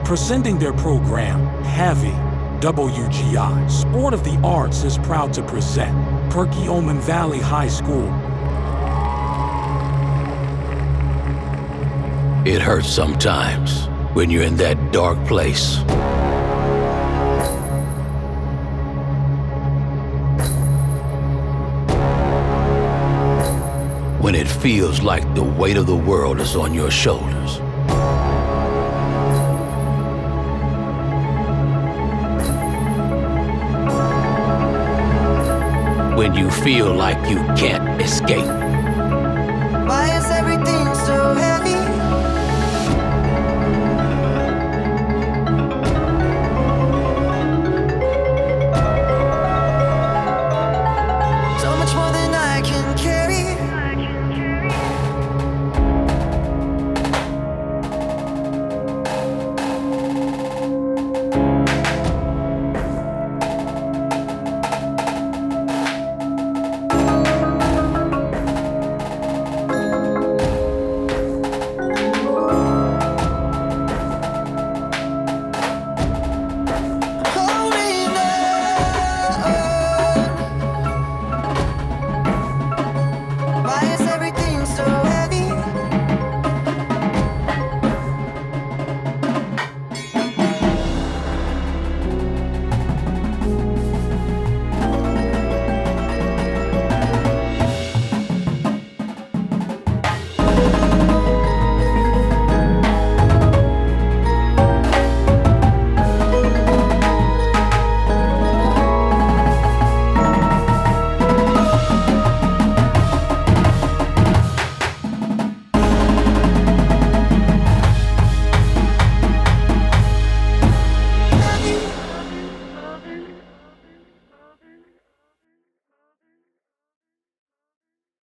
Presenting their program, Heavy, WGI Sport of the Arts is proud to present Perkiomen Valley High School. It hurts sometimes when you're in that dark place. When it feels like the weight of the world is on your shoulders. When you feel like you can't escape.